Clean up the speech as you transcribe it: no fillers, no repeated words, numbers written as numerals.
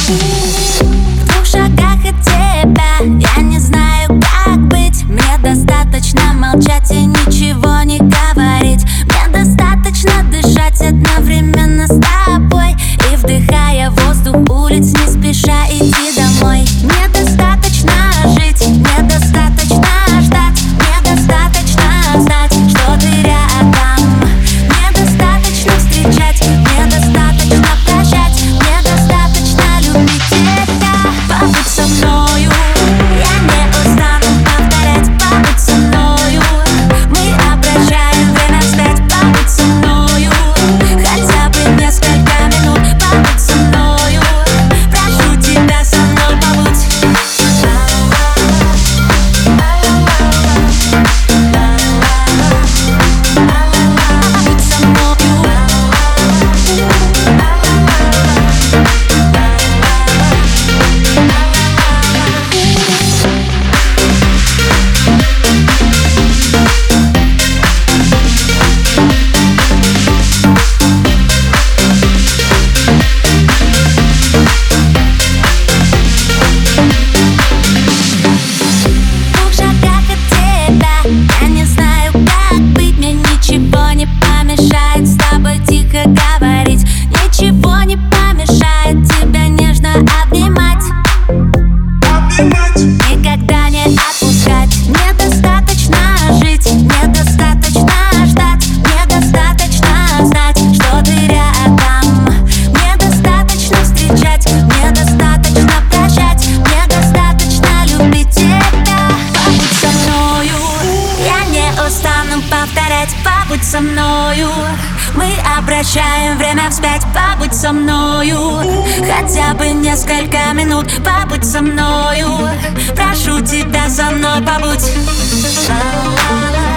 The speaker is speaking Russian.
В 2 шагах от тебя, я не знаю, как быть. Мне достаточно молчать и ничего не говорить. Мне достаточно дышать одновременно с тобой и, вдыхая воздух улиц, не спеша идти домой. Мне достаточно жить, мне достаточно ждать, мне достаточно знать, что ты рядом. Мне достаточно встречать, мне достаточно прощать, мне достаточно любить тебя. Побудь со мною, я не устану повторять. Побудь со мною, мы обращаем время вспять. Побудь со мною, хотя бы несколько минут. Побудь со мною, прошу тебя, со мной побудь. Побудь со мною. В 2 шагах от тебя, я не знаю, как быть. Мне ничего не помешает с тобой тихо говорить. Ничего не помешает тебя нежно обнимать, никогда не отпускать. Мне достаточно жить, мне достаточно ждать, мне достаточно знать, что ты рядом. Мне достаточно встречать, мне достаточно прощать, мне достаточно любить тебя. Побудь со мною, я не устану повторять. Побудь со мною, мы обращаем время вспять. Побудь со мною, хотя бы несколько минут. Побудь со мною, прошу тебя, со мной побудь.